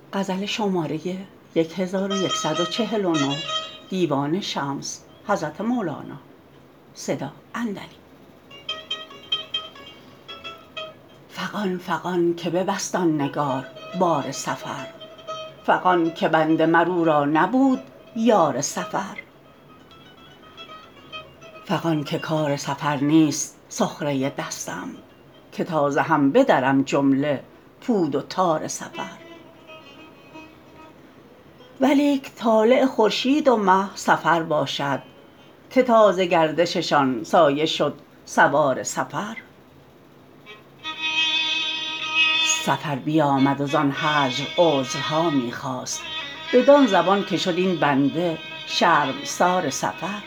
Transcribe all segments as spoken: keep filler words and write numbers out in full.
فغان فغان که ببست آن نگار بار سفر فغان که بنده مر او را نبود یار سفر فغان که کار سفر نیست سخره دستم که تا ز هم بدرم جمله پود و تار سفر ولیک طالع خورشید و مه سفر باشد که تا ز گردششان سایه شد سوار سفر سفر بیامد و زان هجر عذرها می خواست بدان زبان که شد این بنده شرمسار سفر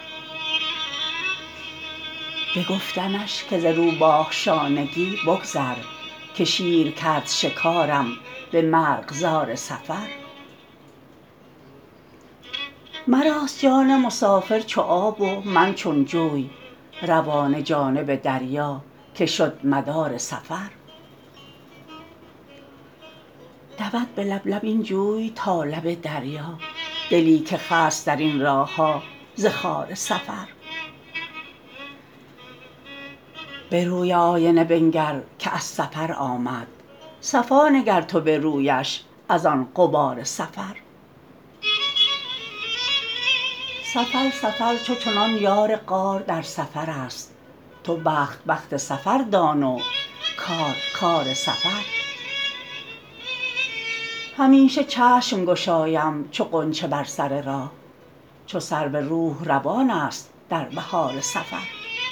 بگفتمش که ز روباه شانگی بگذر که شیر کرد شکارم به مرغزار سفر مراست جان مسافر چو آب و من چون جوی روانه جانب دریا که شد مدار سفر دود به لب لب این جوی تا لب دریا دلی که خست در این راه ها ز خار سفر به روی آینه بنگر که از سفر آمد صفا نگر تو به رویش از آن غبار سفر سفر سفر چو چنان یار غار در سفرست تو بخت بخت سفر دان و کار کار سفر همیشه چشم گشایم چو غنچه بر سر راه چو سرو روح روانست در بهار سفر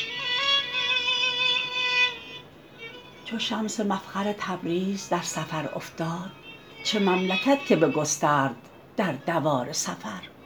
چو شمس مفخر تبریز در سفر افتاد چه مملکت که بگسترد در دوار سفر